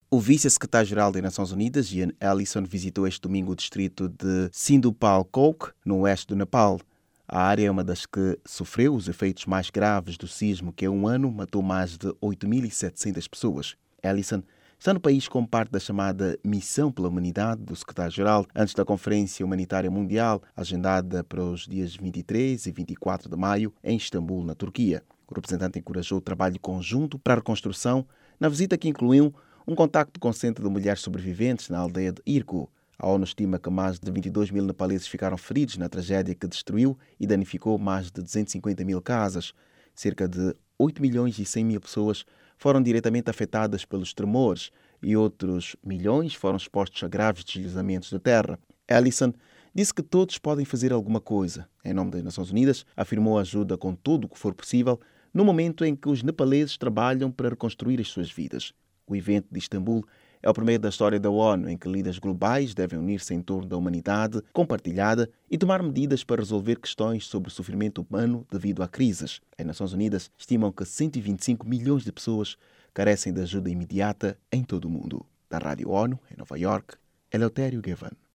O vice-secretário-geral das Nações Unidas, Ian Ellison, visitou este domingo o distrito de Sindupalchok, no oeste do Nepal. A área é uma das que sofreu os efeitos mais graves do sismo que, há um ano, matou mais de 8.700 pessoas. Ellison está no país como parte da chamada Missão pela Humanidade do secretário-geral antes da Conferência Humanitária Mundial, agendada para os dias 23 e 24 de maio, em Istambul, na Turquia. O representante encorajou o trabalho conjunto para a reconstrução, na visita que incluiu um contacto com o Centro de Mulheres Sobreviventes na aldeia de Irkut. A ONU estima que mais de 22 mil nepaleses ficaram feridos na tragédia que destruiu e danificou mais de 250 mil casas. Cerca de 8 milhões e 100 mil pessoas foram diretamente afetadas pelos tremores e outros milhões foram expostos a graves deslizamentos de terra. Ellison disse que todos podem fazer alguma coisa. Em nome das Nações Unidas, afirmou ajuda com tudo o que for possível no momento em que os nepaleses trabalham para reconstruir as suas vidas. O evento de Istambul é o primeiro da história da ONU em que líderes globais devem unir-se em torno da humanidade compartilhada e tomar medidas para resolver questões sobre o sofrimento humano devido a crises. As Nações Unidas estimam que 125 milhões de pessoas carecem de ajuda imediata em todo o mundo. Da Rádio ONU, em Nova York, Eleutério Gavan.